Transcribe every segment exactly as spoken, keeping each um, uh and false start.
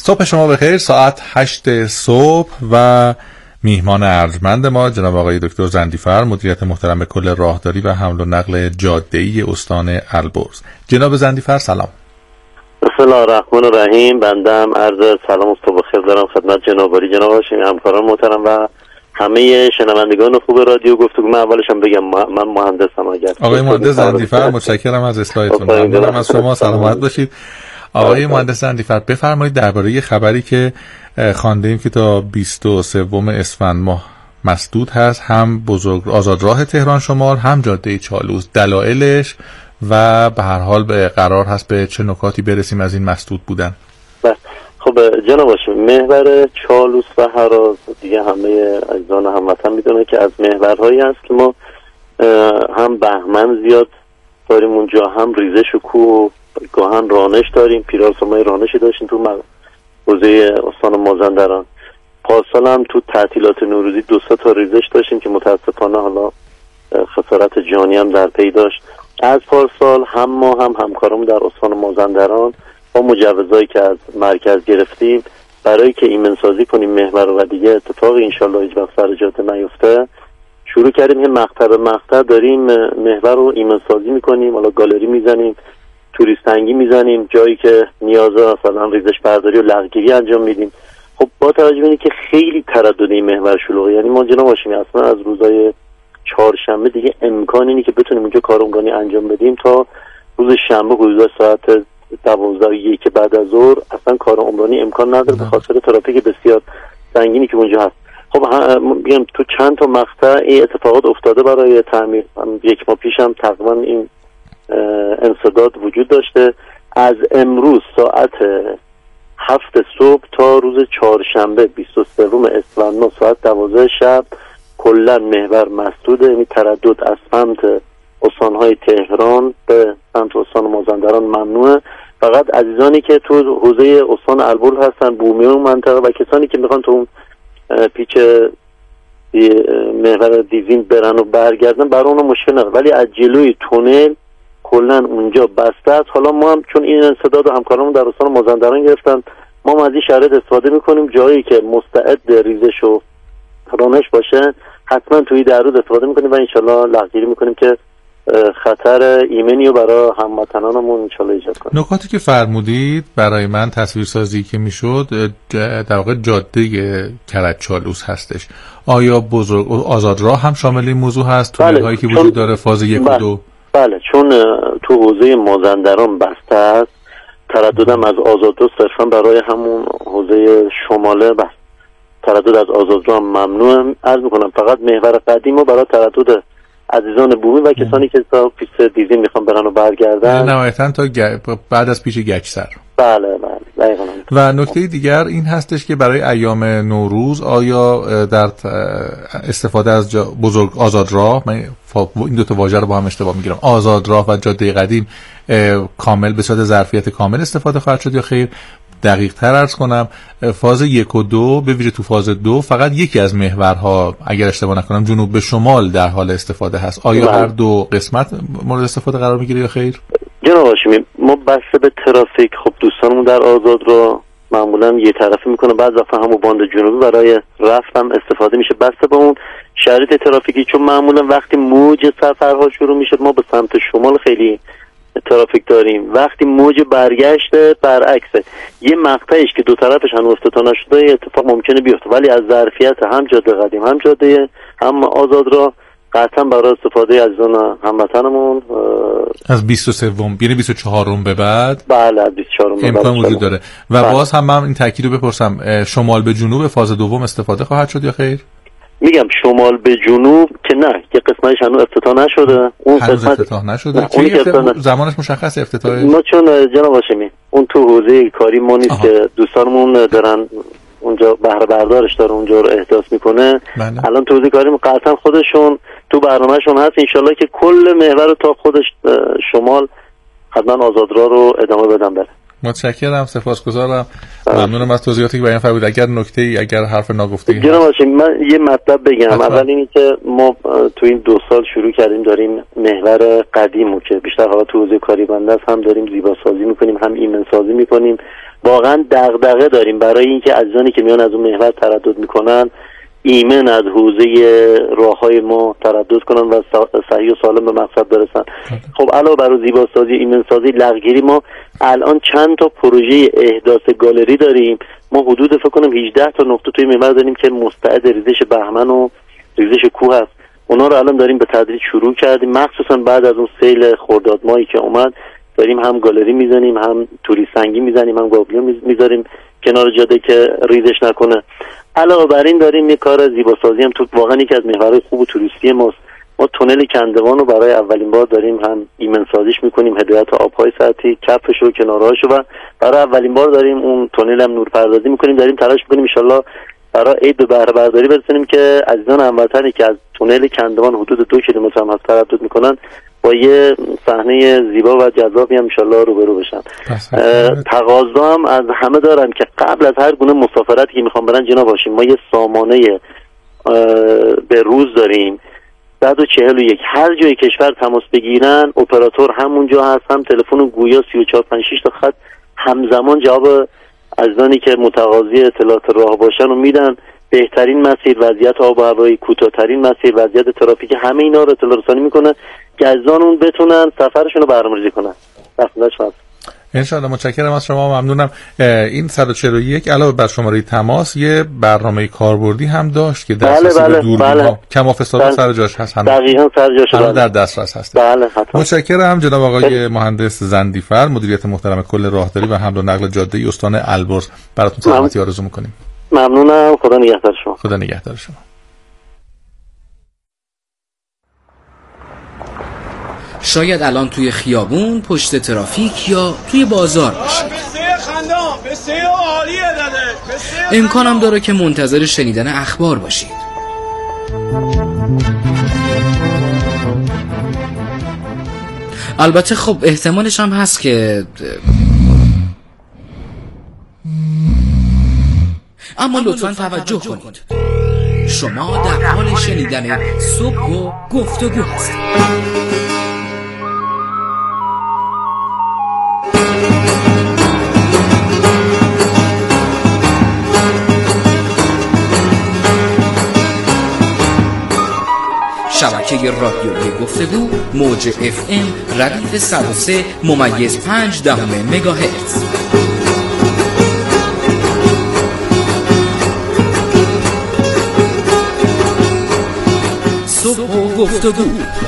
صبح شما بخیر. ساعت هشت صبح و میهمان ارجمند ما جناب آقای دکتر زندیفر، مدیریت محترم کل راهداری و حمل و نقل جاده‌ای استان البرز. جناب زندیفر سلام. بسم الله الرحمن الرحیم. بندم عرض سلام و صبح بخیر دارم خدمت جناب عالی، جناب هاشمی، همکاران محترم و همه شنوندگان خوب رادیو گفتگو. من اولش هم بگم من مهندسم. اگر آقای مهندس زندیفر متشکرم از اصلاحتون. ممنونم از شما. سلامت باشید. آقای مهندس زندیفر بفرمایید درباره خبری که خواندیم که تا بیست و سوم اسفند ماه مسدود هست، هم بزرگ آزادراه تهران شمال هم جاده چالوس، دلایلش و به هر حال به قرار هست به چه نکاتی برسیم از این مسدود بودن. بله خب جناب هاشمی، محور چالوس و هراز دیگه همه عزیزان هموطن میدونه که از محورهایی هست که ما هم بهمن زیاد داریم اونجا، هم ریزش و کوه گاهن رانش داریم. پیراسمای رانشی داشتیم تو حوزه استان مازندران. پارسال هم تو تعطیلات نوروزی دو سه تا ریزش داشتیم که متاسفانه حالا خسارت جانی هم در پی داشت. از پارسال هم ما هم همکارمون در استان مازندران با مجوزایی که از مرکز گرفتیم برای که ایمنسازی کنیم محور و دیگه اتفاق انشالله هیچ وقت سر جاده نیفته، شروع کردیم. هم مقطع به مقطع داریم محور رو ایمنسازی میکنیم. حالا گالری میزنیم، توریستنگی میزنیم، جایی که نیازه مثلا ریزش برداری و لغگیری انجام میدیم. خب با توجه به اینکه خیلی تردد این محور شلوغه، یعنی ما جناب هاشمی اصلا از روزای چهارشنبه دیگه امکان اینی که بتونیم اونجا کارآمدی انجام بدیم تا روز شنبه حدود ساعت دوازده و یک بعد از ظهر اصلا کار عمرانی امکان نداره به خاطر ترافیک بسیار سنگینی که اونجا هست. خب میگم تو چند تا مقطع این اتفاقات افتاده برای تعمیر. یک ماه پیش هم تقریبا این انسداد وجود داشته. از امروز ساعت هفت صبح تا روز چهارشنبه بیست و سوم اسفند ماه ساعت دوازده شب کلا محور مسدوده. یعنی تردد از سمت استانهای تهران به سمت استان مازندران ممنوعه. فقط عزیزانی که تو حوزه استان البرز هستن، بومی و منطقه و کسانی که میخوان تو اون پیچ محور دیزین برن و برگردن برای اونا مشکل نداره، ولی از جلوی تونل کلا اونجا بسته است. حالا ما هم چون این انسداد و همکارانمون در استان مازندران گرفتن، ما هم از این شرایط استفاده میکنیم. جایی که مستعد ریزش و رانش باشه حتما توی در روز استفاده میکنیم و انشالله لغزگیری میکنیم که خطر ایمنی رو برای هموطنانمون انشالله ایجاد کنیم. نکاتی که فرمودید برای من تصویرسازی که میشد در واقع جاده کرج چالوس هستش. آیا بزرگ آزادراه هم شامل این موضوع هست؟ تو بله، هایی که وجود داره فاز یک بله. و دو؟ بله، چون تو حوزه مازندران بسته است، ترددم از آزادراه صرفا برای همون حوزه شماله بس. تردد از آزادراه هم ممنوع. عرض میکنم فقط محور قدیم و برای تردد عزیزان بومی و کسانی که تا پیست دیزین میخوان برن و برگردن نهایتاً تا گ... بعد از پیش گچسر. بله بله دقیقاً. و نکته دیگر این هستش که برای ایام نوروز آیا در استفاده از جا... بزرگ آزادراه، من این دو تا واژه رو با هم اشتباه میگیرم، آزادراه و جاده قدیم کامل به صورت ظرفیت کامل استفاده خواهد شد یا خیر؟ دقیق تر عرض کنم، فاز یک و دو به ویژه تو فاز دو فقط یکی از محورها اگر اشتباه نکنم جنوب به شمال در حال استفاده هست. آیا بله. هر دو قسمت مورد استفاده قرار میگیره یا خیر؟ جناب هاشمی، ما بسته به ترافیک، خب دوستانمون در آزاد رو معمولا یه طرفی میکنه، بعض وقتا همون باند جنوبی برای رفت هم استفاده میشه بسته به اون شرایط ترافیکی. چون معمولا وقتی موج سفرها شروع میشه ما به سمت شمال خیلی ترافیک داریم، وقتی موج برگشته برعکسه. یه مقطعش که دو طرفش هنوز افتتاح نشده اتفاق ممکنه بیفته، ولی از ظرفیت هم جاده قدیم هم جاده هم آزاد را قطعا برای استفاده عزیزان هموطنمون از بیست و سه یعنی بیست و چهار به بعد بله از بیست و چهار به بعد امکان وجود داره. و بله. باز هم من این تاکید رو بپرسم، شمال به جنوب فاز دوم استفاده خواهد شد یا خیر؟ میگم شمال به جنوب که نه، یه قسمتش هنوز افتتاح نشده. اون هنوز قسمت افتتاح نشده. کی افتتاح زمانش مشخص افتتاحه؟ ما چون جناب هاشمی اون تو حوزه کاری ما نیست که دوستانمون دارن اونجا بهره بردارش داره اونجا رو احداث میکنه. بله. الان تو حوزه کاری قطعا خودشون تو برنامهشون هست انشالله که کل محور رو تا خودش شمال حتما آزادراه رو ادامه بدن بره. متشکرم، سپاسگزارم، ممنونم از توضیحاتی که بیان فرمودید. اگر نکته‌ای، اگر حرف ناگفته‌ای جناب هاشمی، من یه مطلب بگم. حتما. اول اینی که ما تو این دو سال شروع کردیم داریم محور قدیمو که بیشتر حالا تو حوزه کاری بنده است هم داریم زیباسازی میکنیم، هم ایمن سازی میکنیم. واقعا دغدغه داریم برای اینکه عزیزانی که میان از اون محور تردد میکنن ایمن از حوزه راههای ما تردد کنن و صحیح و سالم به مقصد برسن. خب علاوه بر زیباسازی ایمن سازی لغگیری، ما الان چند تا پروژه احداث گالری داریم. ما حدود فکر کنم هجده تا نقطه توی محور داریم که مستعد ریزش بهمن و ریزش کوه است. اونا رو الان داریم به تدریج شروع کردیم، مخصوصا بعد از اون سیل خرداد ماهی که اومد داریم هم گالری میزنیم، هم توری سنگی میزنیم، هم گابلیو میذاریم کنار جاده که ریزش نکنه. علاوه بر این داریم یه کار زیباسازی هم تو واقعا یکی از محورهای خوب توریستی ماست. ما تونل کندوان رو برای اولین بار داریم هم ایمن سازیش میکنیم، هدایت آبهای سطحی کفش و کنارهاشو، و برای اولین بار داریم اون تونل هم نورپردازی میکنیم. داریم تلاش میکنیم ان شاءالله برای عید به بهره برداری برسونیم که عزیزان هموطنی که از تونل کندوان حدود دو کیلومتر هم از تردد میکنن با یه صحنه زیبا و جذابی هم ان شاءالله روبرو بشن. تقاضا هم از همه دارم که قبل از هر گونه مسافرتی که میخوام برن جناب هاشمی، ما یه سامانه به روز داریم صد و چهل و یک. هر جای کشور تماس بگیرن اپراتور همونجا هست، هم تلفن گویا سی و چهار پنج شش تا خط همزمان جواب عزیزانی که متقاضی اطلاعات راه باشن رو میدن. بهترین مسیر، وضعیت آب و هوایی، کوتاه‌ترین مسیر، وضعیت ترافیک، همه اینا رو اطلاع رسانی میکنه که عزیزان اون بتونن سفرشون رو برنامه‌ریزی کنن. خدمتتون انشاءالله. متشکرم از شما، ممنونم. این صد و چهل و یک علاوه بر شماره تماس یه برنامه کاربردی هم داشت که دسترسی بله بله به دوربین‌ها بله. کم افستاد بله. سر جاش هست، دقیقاً سر جاش بله. در دسترس هست. بله حتما. متشکرم جناب آقای مهندس زندیفر، مدیریت محترم کل راهداری و حمل و نقل جاده استان البرز. براتون سلامتی آرزو می‌کنیم. ممنونم. خدا نگهدار شما. خدا نگهدار شما. شاید الان توی خیابون، پشت ترافیک یا توی بازار باشید. امکانم داره که منتظر شنیدن اخبار باشید. البته خب احتمالش هم هست که، اما لطفاً توجه کنید، شما در حال شنیدن صبح و گفتگو هستید. شبکه رادیویی گفتگو، موج اف ام ردیف صد و سه ممیز پنج دهم مگاهرتز. صبح و گفتگو.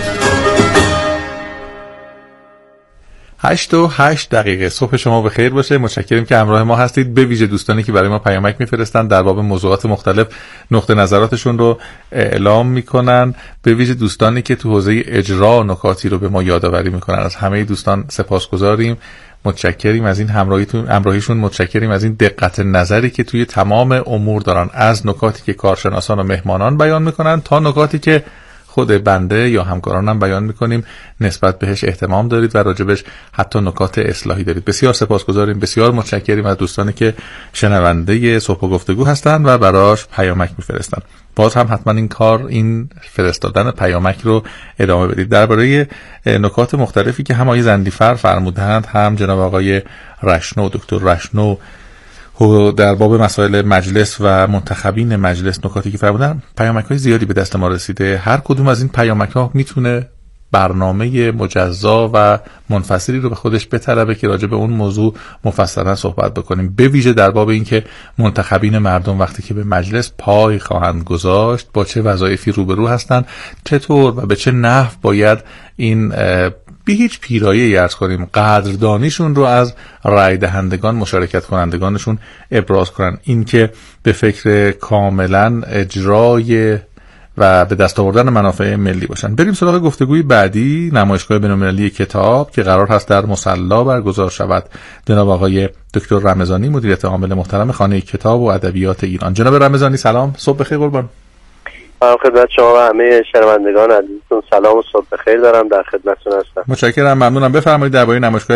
هشت و هشت دقیقه. صبح شما بخیر باشه. متشکریم که همراه ما هستید. به ویژه دوستانی که برای ما پیامک میفرستن در باب موضوعات مختلف نقطه نظراتشون رو اعلام میکنن، به ویژه دوستانی که تو حوزه اجرا نکاتی رو به ما یادآوری میکنن. از همه دوستان سپاسگزاریم، متشکریم از این همراهیتون، همراهیشون، متشکریم از این دقت نظری که توی تمام امور دارن، از نکاتی که کارشناسان و مهمانان بیان میکنن تا نکاتی که خود بنده یا همکارانم بیان میکنیم نسبت بهش اهتمام دارید و راجبش حتی نکات اصلاحی دارید. بسیار سپاسگزاریم، بسیار متشکریم از دوستانی که شنونده صبح و گفتگو هستن و براش پیامک میفرستن. باز هم حتما این کار، این فرستادن پیامک رو ادامه بدید. درباره نکات مختلفی که هم آقای زندیفر فرمودند، هم جناب آقای رشنو، دکتر رشنو در باب مسائل مجلس و منتخبین مجلس نکاتی که فرمودن، پیامک‌های زیادی به دست ما رسیده. هر کدوم از این پیامک‌ها میتونه برنامه مجزا و منفصلی رو به خودش بطلبه که راجع به اون موضوع مفصلا صحبت بکنیم، به ویژه در باب این که منتخبین مردم وقتی که به مجلس پای خواهند گذاشت با چه وظایفی روبرو هستند، چطور و به چه نحو باید این به هیچ پیرایه‌ای عرض کنیم قدردانیشون رو از رای دهندگان، مشارکت کنندگانشون ابراز کنن. این که به فکر کاملا اجرای و به دست آوردن منافع ملی باشن. بریم سراغ گفتگوی بعدی، نمایشگاه بین‌المللی کتاب که قرار هست در مصلی برگزار شود. جناب آقای دکتر رمضانی، مدیریت عامل محترم خانه کتاب و ادبیات ایران. جناب رمضانی سلام، صبح بخیر قربان. خدمت شما و همه شنوندگان عزیزتون سلام و صبح بخیر دارم، در خدمتتون هستم. متشکرم، ممنونم. بفرمایید درباره نمایشگاه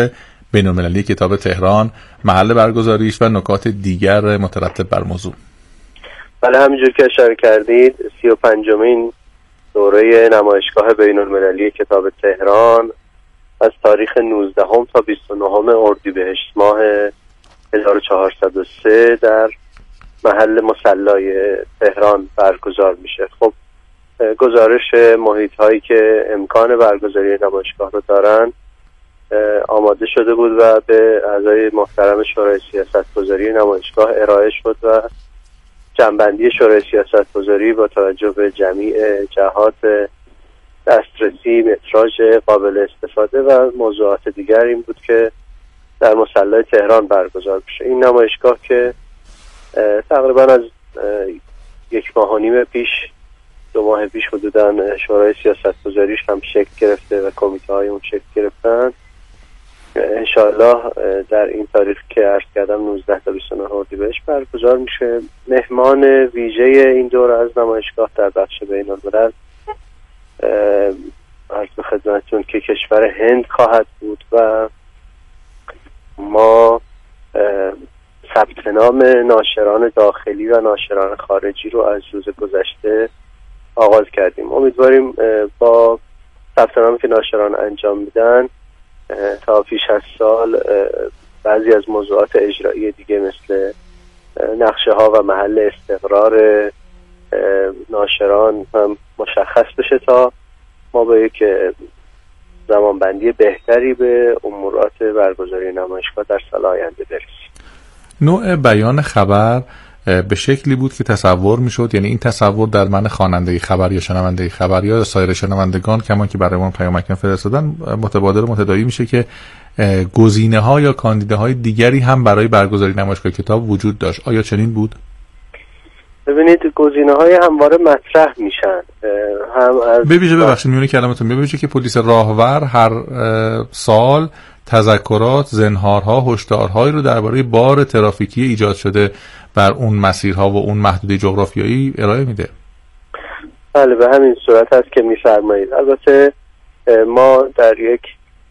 بین‌المللی کتاب تهران، محل برگزاریش و نکات دیگر مترتب بر موضوع. بله، همینجور که اشاره کردید سی و پنجمین دوره نمایشگاه بین‌المللی کتاب تهران از تاریخ نوزدهم تا بیست و نهم اردیبهشت ماه هزار و چهارصد و سه در محل مصلای تهران برگزار میشه. خب گزارش محیط هایی که امکان برگزاری نمایشگاه رو دارن آماده شده بود و به اعضای محترم شورای سیاستگذاری نمایشگاه ارائه شد و جنبندی شورای سیاستگذاری با توجه به جمیع جهات دسترسی، متراژ قابل استفاده و موضوعات دیگر این بود که در مصلی تهران برگزار بشه. این نمایشگاه که تقریبا از یک ماه و نیم پیش دو ماه پیش حدوداً شورای سیاستگذاریش هم شکل گرفته و کمیته های اون شکل گرفتن، انشاءالله در این تاریخ که عرض کردم نوزده تا بیست و نه اردیبهشت برگزار میشه. مهمان ویژه این دوره از نمایشگاه در بخش بین‌الملل عرض به خدمتتون که کشور هند خواهد بود و ما ثبت نام ناشران داخلی و ناشران خارجی رو از روز گذشته آغاز کردیم. امیدواریم با ثبت نامی که ناشران انجام میدن تا پیش از سال بعضی از موضوعات اجرایی دیگه مثل نقشه ها و محل استقرار ناشران هم مشخص بشه تا ما با یک زمانبندی بهتری به امورات برگزاری نمایشگاه در سال آینده برسیم. نوع بیان خبر به شکلی بود که تصور میشد، یعنی این تصور در من خواننده خبر یا شنونده خبر یا سایر شنوندگان کمان که برای ما پیامک فرستادن متبادل و متداعی میشه که گزینه ها یا کاندیده های دیگری هم برای برگزاری نمایشگاه کتاب وجود داشت. آیا چنین بود؟ ببینید گزینه های همواره مطرح میشن، هم از ببیشه ببخشید میونه کلمتون ببیشه که پلیس راهور هر سال تذکرات، زنهارها، هشدارهایی رو درباره بار ترافیکی ایجاد شده بر اون مسیرها و اون محدوده جغرافیایی ارائه میده. بله، به همین صورت هست که میفرمایید. البته ما در یک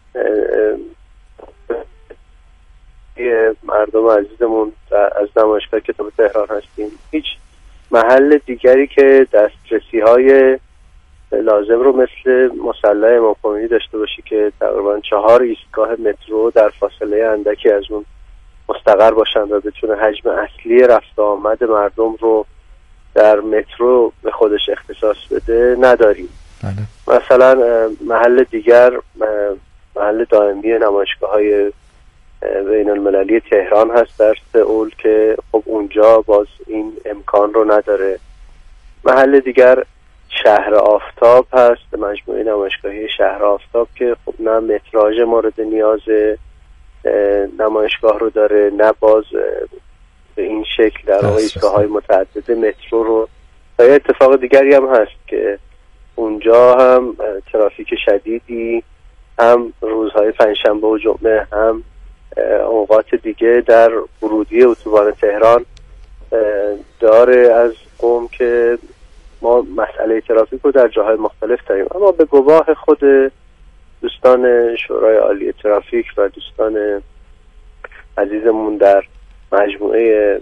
مردم عزیزمون از نمایشگاه کتاب تهران هستیم، هیچ محل دیگری که دسترسی های لازم رو مثل مصلی امام خمینی داشته باشی که تقریبا چهار ایستگاه مترو در فاصله اندکی از اون مستقر باشن و بتونه حجم اصلی رفت آمد مردم رو در مترو به خودش اختصاص بده نداریم. بله. مثلا محل دیگر محل دائمی نمایشگاه های بین المللی تهران هست در سئول که خب اونجا باز این امکان رو نداره. محل دیگر شهر آفتاب هست، مجموعه نمایشگاهی شهر آفتاب که خب نه متراژ مورد نیاز نمایشگاه رو داره، نه باز به این شکل در واقع ایستگاه‌های متعدد مترو رو. و یه اتفاق دیگری هم هست که اونجا هم ترافیک شدیدی هم روزهای پنجشنبه و جمعه هم اوقات دیگه در ورودی اتوبان تهران داره از قم که ما مسئله ترافیک رو در جاهای مختلف داریم. اما به گواه خود دوستان شورای عالی ترافیک و دوستان عزیزمون در مجموعه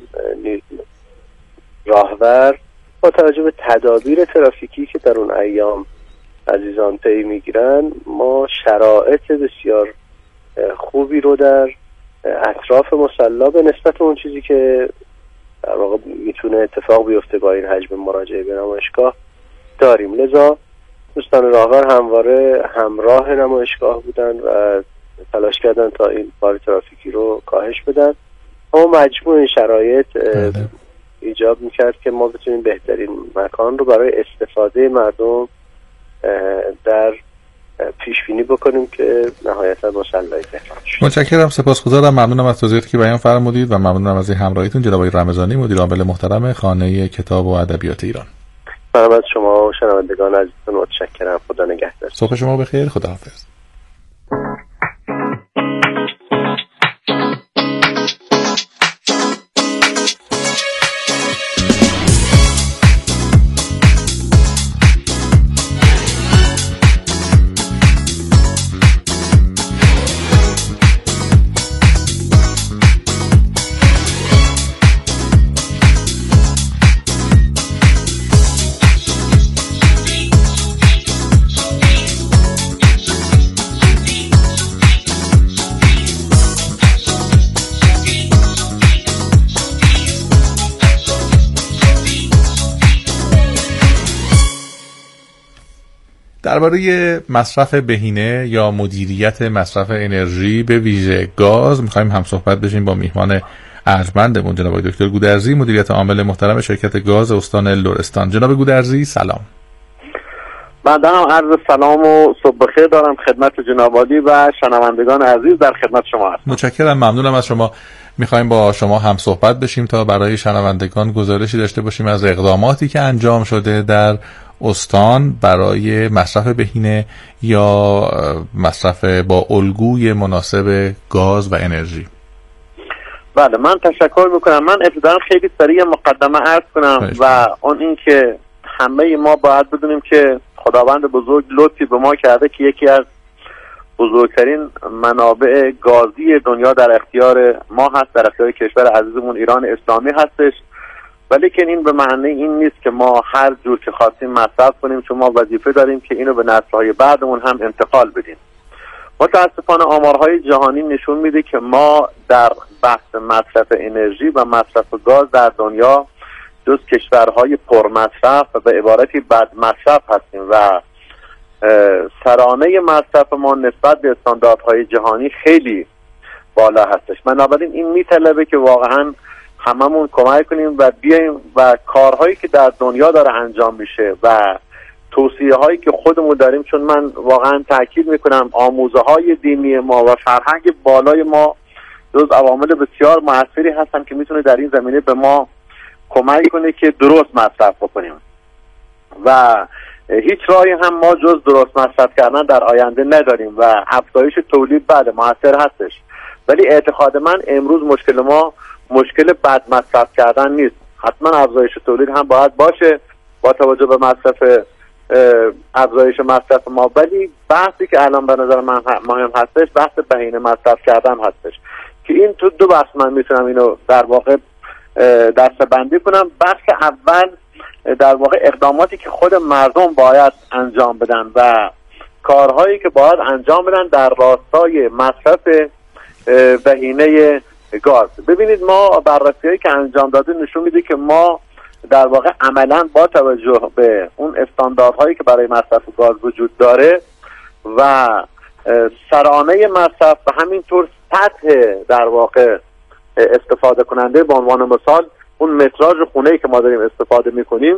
راهور با توجه به تدابیر ترافیکی که در اون ایام عزیزان پی میگیرن، ما شرایط بسیار خوبی رو در اطراف مصلی به نسبت اون چیزی که در واقع میتونه اتفاق بیفته با این حجم مراجعه به نمایشگاه داریم. لذا دوستان راهور همواره همراه نمایشگاه بودن و تلاش کردن تا این بار ترافیکی رو کاهش بدن. اما مجموع این شرایط ایجاب میکرد که ما بتونیم بهترین مکان رو برای استفاده مردم در پیش بینی بکنیم که نهایتا مصلی تهران شد. متشکرم، سپاسگزارم، ممنونم از توضیحاتی که بیان فرمودید و ممنونم از همراهیتون. جناب آقای رمضانی، مدیر عامل محترم خانه کتاب و ادبیات ایران. منم از شما و شنوندگان عزیزتون متشکرم. خدا نگهدار. صبح شما بخیر. خداحافظ. درباره مصرف بهینه یا مدیریت مصرف انرژی به ویژه گاز میخوایم هم صحبت بشیم با میهمان ارجمندمون جناب دکتر گودرزی، مدیریت عامل محترم شرکت گاز استان لرستان. جناب گودرزی سلام. من دارم عرض سلام و صبح بخیر دارم خدمت جناب عالی و شنوندگان عزیز در خدمت شما هستم. متشکرم، ممنونم از شما. میخوایم با شما هم صحبت بشیم تا برای شنوندگان گزارشی داشته باشیم از اقداماتی که انجام شده در استان برای مصرف بهینه یا مصرف با الگوی مناسب گاز و انرژی. بله، من تشکر میکنم. من ابتداً خیلی سریع مقدمه عرض کنم و اون این که همه ما باید بدونیم که خداوند بزرگ لطفی به ما کرده که یکی از بزرگترین منابع گازی دنیا در اختیار ما هست، در اختیار کشور عزیزمون ایران اسلامی هستش. ولی که این به معنی این نیست که ما هر جور که خواستیم مصرف کنیم، چون ما وظیفه داریم که اینو به نسل‌های بعدمون هم انتقال بدیم. متاسفانه آمارهای جهانی نشون میده که ما در بحث مصرف انرژی و مصرف گاز در دنیا جز کشورهای پرمصرف و به عبارتی بد مصرف هستیم و سرانه مصرف ما نسبت به استانداردهای جهانی خیلی بالا هستش. بنابراین این میطلبه که واقعا هممون کمک کنیم و بیایم و کارهایی که در دنیا داره انجام میشه و توصیه هایی که خودمون داریم، چون من واقعا تاکید میکنم آموزه های دینی ما و فرهنگ بالای ما جز عوامل بسیار موثری هستن که میتونه در این زمینه به ما کمک کنه که درست مصرف بکنیم و هیچ راهی هم ما جز درست مصرف کردن در آینده نداریم و افزایش تولید بله موثر هستش، ولی اعتقاد من امروز مشکل ما مشکل بد مصرف کردن نیست. حتما افزایش تولید هم باید باشه با توجه به مصرف افزایش مصرف ما، ولی بحثی که الان به نظر من مهم هستش بحث بهینه مصرف کردن هستش که این تو دو بحث من میتونم اینو در واقع دسته‌بندی کنم. بحث اول در واقع اقداماتی که خود مردم باید انجام بدن و کارهایی که باید انجام بدن در راستای مصرف بهینه گاز. ببینید ما بررسی‌هایی که انجام داده نشون میده که ما در واقع عملاً با توجه به اون استانداردهایی که برای مصرف گاز وجود داره و سرانه مصرف و همینطور سطح در واقع استفاده کننده، به عنوان مثال اون متراژ خونه‌ای که ما داریم استفاده میکنیم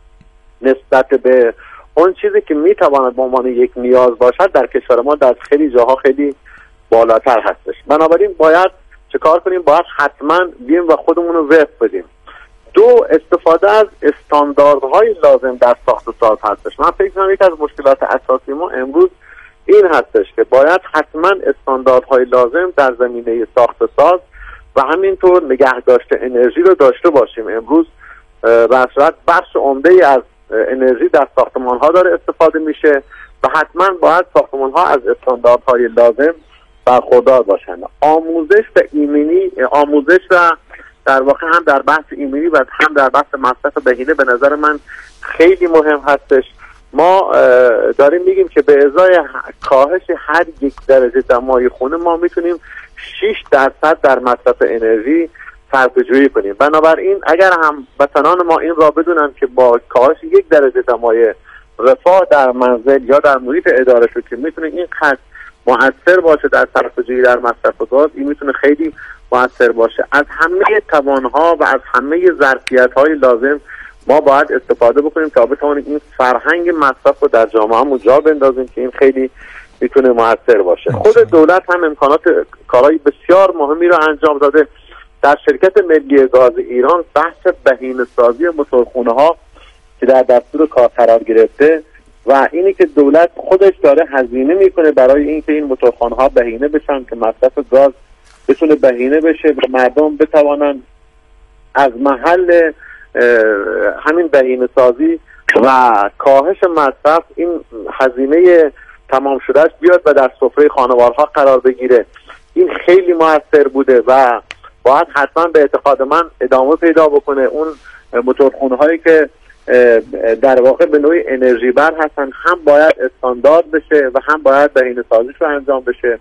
نسبت به اون چیزی که میتواند به عنوان یک نیاز باشد در کشور ما در خیلی جاها خیلی بالاتر هستش. بنابراین باید چه کار کنیم؟ باید حتما بیم و خودمون رو وفق بدیم. دو، استفاده از استانداردهای لازم در ساخت و ساز هستش. من فکر کنم یک از مشکلات اساسی ما امروز این هستش که باید حتما استانداردهای لازم در زمینه ساخت و ساز و همینطور نگه داشته انرژی رو داشته باشیم. امروز به صورت بخش عمده از انرژی در ساختمان ها داره استفاده میشه و حتما باید ساختمان ها از استانداردهای لازم برخوردار باشند. آموزش و ایمنی، آموزش و در واقع هم در بحث ایمنی و هم در بحث مصرف بهینه به نظر من خیلی مهم هستش. ما داریم میگیم که به ازای کاهش هر یک درجه دمای خونه ما میتونیم شش درصد در مصرف انرژی صرفه‌جویی کنیم. بنابراین اگر هم وطنان ما این را بدونن که با کاهش یک درجه دمای رفاه در منزل یا در محیط اداره شد که میتونه این خط مؤثر باشه در صرفه‌جویی در مصرف گاز، این میتونه خیلی مؤثر باشه. از همه توانها و از همه ظرفیت‌های لازم ما باید استفاده بکنیم تا بتوانیم این فرهنگ مصرف رو در جامعه‌مون جا بندازیم که این خیلی میتونه موثر باشه. خود دولت هم امکانات کارهای بسیار مهمی رو انجام داده. در شرکت ملی گاز ایران بحث بهینه‌سازی موتورخونه‌ها که در دستور کار قرار گرفته و اینی که دولت خودش داره هزینه میکنه برای اینکه این موتورخانه‌ها بهینه بشن که مصرف گاز بتونه بهینه بشه و مردم بتوانن از محل همین بهینه سازی و کاهش مصرف این هزینه تمام شدهش بیاد و در سفره خانوارها قرار بگیره. این خیلی موثر بوده و باید حتما به اعتقاد من ادامه پیدا بکنه. اون موتورخونه هایی که در واقع به نوعی انرژی بر هستن هم باید استاندارد بشه و هم باید بهینه سازیش رو انجام بشه.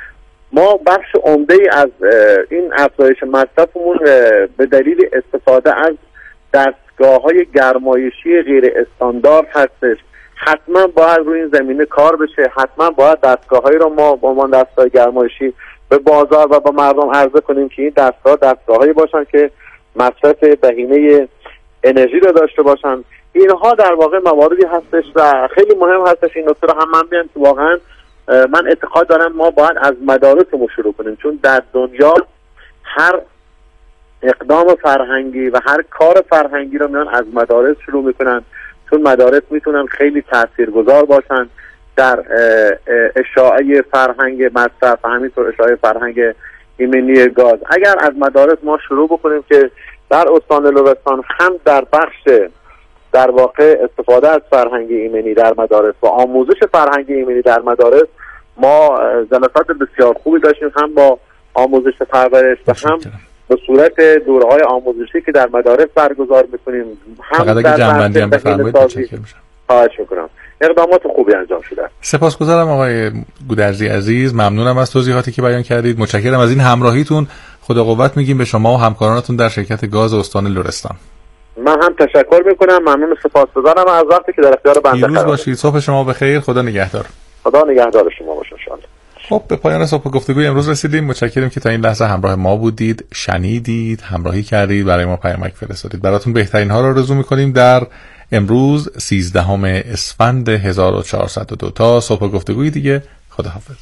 ما بخش عمده از این افزایش مصرفمون به دلیل استفاده از دستگاه های گرمایشی غیر استاندارد هستش حتما باید روی این زمینه کار بشه. حتما باید دستگاه‌هایی رو ما با عنوان دستگاه گرمایشی به بازار و با مردم عرضه کنیم که این دستگاه دستگاه‌هایی باشن که مصرف بهینه انرژی رو داشته باشن. اینها در واقع مواردی هستش و خیلی مهم هستش این نکته رو هم من بیان که واقعا من اعتقاد دارم ما باید از مدارسمون شروع کنیم، چون در دنیا هر اقدام فرهنگی و هر کار فرهنگی رو میان از مدارس شروع میکنن، چون مدارس میتونن خیلی تاثیرگذار باشن در اشاعه فرهنگ مصرف و همینطور اشاعه فرهنگ ایمنی گاز. اگر از مدارس ما شروع بکنیم که در استان لرستان هم در بخش در واقع استفاده از فرهنگ ایمنی در مدارس و آموزش فرهنگ ایمنی در مدارس ما جلسات بسیار خوبی داشتیم، هم با آموزش پرورش و هم به صورت دوره‌های آموزشی که در مدارس برگزار می‌کنیم، هم در جنبندی هم بفرمایید. خواهش می‌کنم. اقدامات خوبی انجام شده. سپاسگزارم آقای گودرزی عزیز، ممنونم از توضیحاتی که بیان کردید. متشکرم از این همراهیتون. خدا قوت میگیم به شما و همکارانتون در شرکت گاز استان لرستان. من هم تشکر میکنم، ممنون و سپاسگزارم از وقتی که در اختیار بنده قرار پیروز باشید. صبح شما بخیر. خدا نگهدار. خدا نگهدار شما باشه ان شاء الله. خب به پایان صبح گفتگوی امروز رسیدیم. متشکرم که تا این لحظه همراه ما بودید، شنیدید، همراهی کردید، برای ما پیامک فرستادید. براتون بهترین ها را آرزو می‌کنیم در امروز سیزدهم اسفند هزار و چهارصد و دو. تا صبح گفتگوی دیگه، خداحافظ.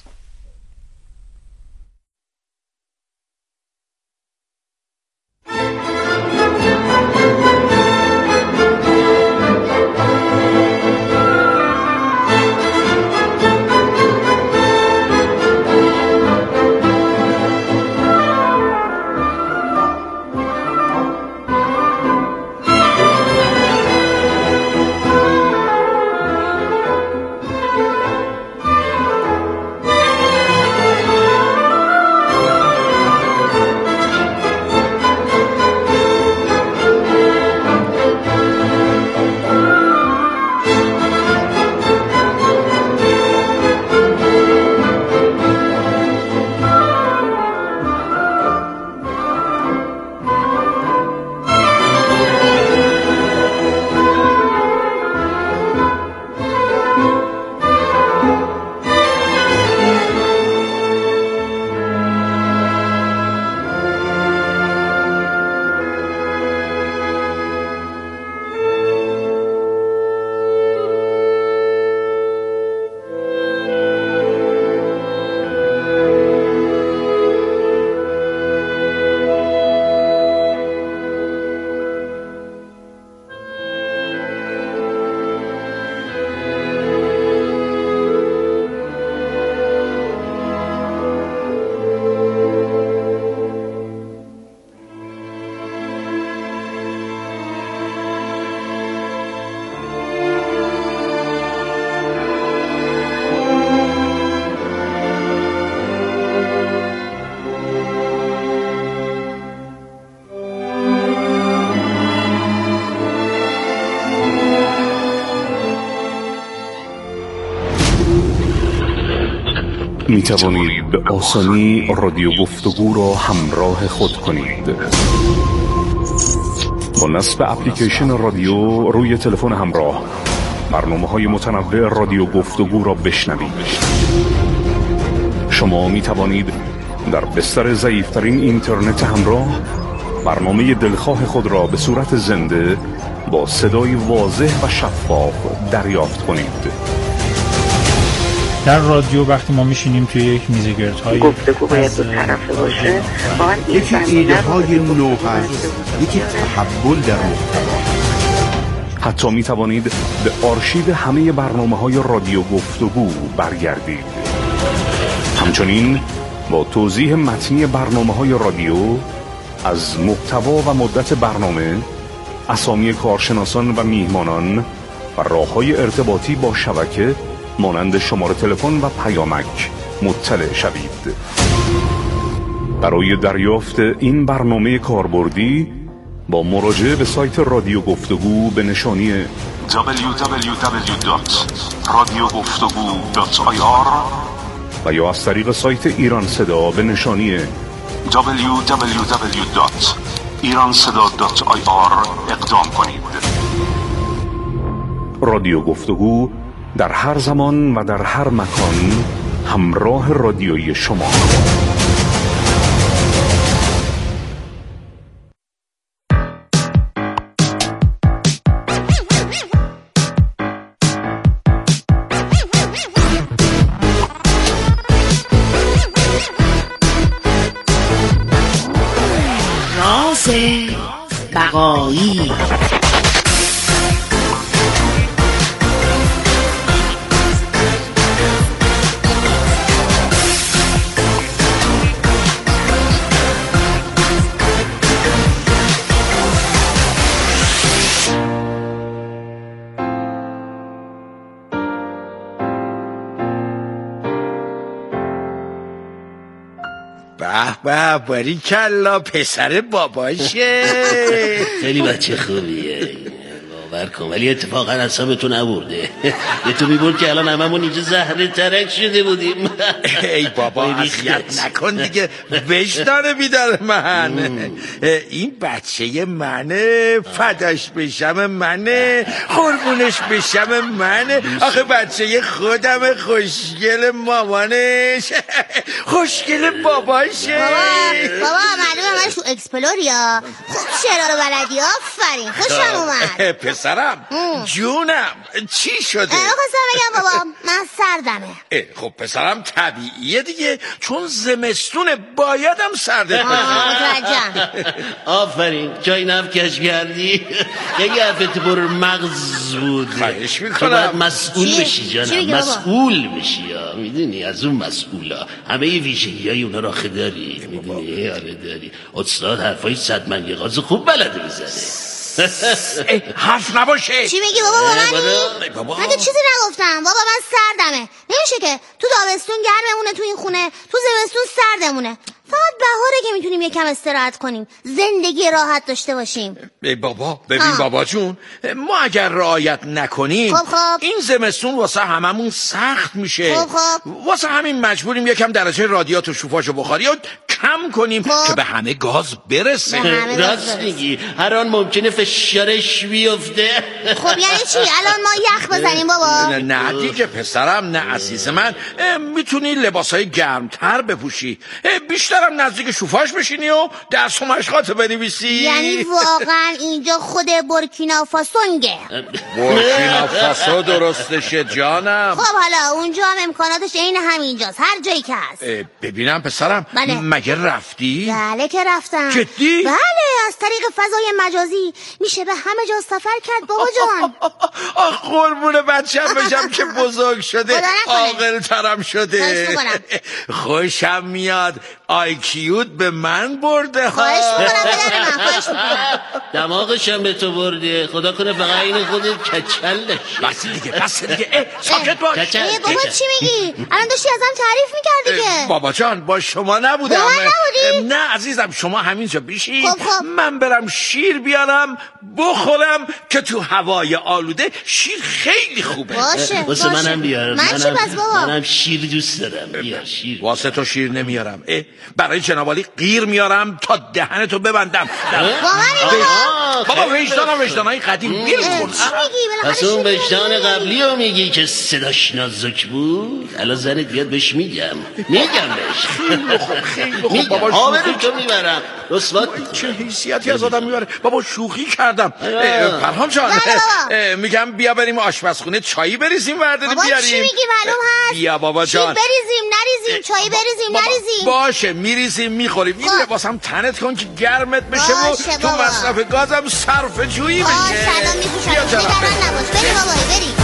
می توانید به آسانی رادیو گفتگو را همراه خود کنید. با نصب اپلیکیشن رادیو روی تلفن همراه برنامه‌های متنوع رادیو گفتگو را بشنوید. شما می توانید در بستر ضعیف‌ترین اینترنت همراه برنامه دلخواه خود را به صورت زنده با صدای واضح و شفاف دریافت کنید. در رادیو وقتی ما میشینیم توی یک میزگردهای گفتگو باید دو طرفه باشه، یکی ایده های نو هست، یکی تحول در محتوا. حتی می توانید به آرشیو همه برنامه های رادیو گفتگو برگردید. همچنین با توضیح متنی برنامه های رادیو از محتوا و مدت برنامه، اسامی کارشناسان و میهمانان و راه‌های ارتباطی با شبکه مانند شماره تلفن و پیامک مطلع شوید. برای دریافت این برنامه کاربردی با مراجعه به سایت رادیو گفتگو به نشانی دبلیو دبلیو دبلیو دات رادیو گفتگو دات آی آر و یا از طریق سایت ایران صدا به نشانی دبلیو دبلیو دبلیو دات ایران صدا دات آی آر اقدام کنید. رادیو گفتگو در هر زمان و در هر مکان همراه رادیوی شما. راز بقایی. به به باریکلا پسر باباشه. خیلی بچه خوبیه باور کن، ولی اتفاقا اصلا تو نبرده. یه تو میبرد که الان هممون اینجا زهره ترک شده بودیم. ای بابا اذیت نکن دیگه، وجدان بیدار من. این بچه منه، فداش بشم منه، قربونش بشم منه. آخه بچه خودم، خوشگل مامانش، خوشگل باباشه. بابا بابا معلومه من تو اکسپلوریا خوب شعرها رو بلدی. آفرین، خوشم اومد. پسرم جونم چی شده؟ خواستم بگم بابا من سردمه. خب پسرم طبیعیه دیگه، چون زمستونه بایدم سردت بشه. آفرین، جای نف کش کردی. یه حرفت پر مغز بود. خواهش میکنم. تو باید مسئول بشی جانم، مسئول بشی. میدونی از اون مسئولا همه ویژگی های اونا را خداری. میدونی آره داری. استاد حرفای صد منگه غاز خوب بلده بزنه. حرف نباشه. چی میگی بابا؟ بابا من که چیزی نگفتم. بابا من سردمه. نمیشه که تو تابستون گرممونه تو این خونه، تو زمستون سردمونه. فقط بهاره که میتونیم یکم استراحت کنیم، زندگی راحت داشته باشیم. ای بابا ببین ها. بابا جون، ما اگر رعایت نکنیم خب خب. این زمستون واسه هممون سخت میشه. خب خب. واسه همین مجبوریم یکم درجه رادیات و شوفاژ و بخاری رو کم کنیم خب. که به همه گاز برسه. راست میگی، هر آن ممکنه فشارش بیفته. خب یعنی چی؟ الان ما یخ بزنیم بابا؟ نه, نه دیگه پسرم، نه عزیز من. میتونی لباسای گرمتر بپوشی، بیشتر هم نزدیک شوفاژ بشینی و درس و مشقات بنویسی. یعنی واقعا اینجا خود بورکینافاسونگه. بورکینافاسو درستشه جانم. خب حالا اونجا هم امکاناتش عین همینجاست، هر جایی که هست. ببینم پسرم، بله. مگه رفتی؟ بله که رفتم. جدی؟ بله، از طریق فضای مجازی میشه به همه جا سفر کرد بابا جان. آخ قربون بچه‌م بشم که بزرگ شده، عاقل ترم شده. خوشم میاد آیکیوت به من برده. خواهش میکنم پدر من، خواهش میکنم. دماغش هم به تو برده، خدا کنه فقط این خودت کچل نشی. بس دیگه بس دیگه. اه ساکت باش. ای بابا چی میگی؟ الان داشتی ازم تعریف میکردی که. بابا جان با شما نبودم. با من نبودی؟ نه عزیزم، شما همینجا بشین. خب خب. من برم شیر بیارم بخورم که تو هوای آلوده شیر خیلی خوبه. باشه واسه منم بیارم. من چی بس بابا؟ منم شیر دوست دارم. بیار شیر. واسه تو شیر نمیارم، برای جنابالی قیر میارم تا دهنتو ببندم. بابا وجدانم وجدانای قدیم بیل کن. پس اون وجدان قبلی رو میگی که صداش نازک بود؟ الان زنت بیاد بهش میگم میگم بهش. خیلی خوب خیلی خوب بابا. آبرو تو میبرم. رسوات چه حیثیتی از آدم میبره بابا، شوخی کردم. پرهام جان میگم بیا بریم آشپزخونه چایی بریزیم ورداری بیاریم. بابا چی میگی معلوم هست؟ بیا بابا جان. چی بریزیم نریزیم، چایی بریزیم نریزیم. باشه میریزیم میخوریم. این لباسم تنت کن که گرمت بشه و تو مصرف گازم صرف جویی بشه. آه سلام میپوشم. نگران نباش. بریم بابا بریم.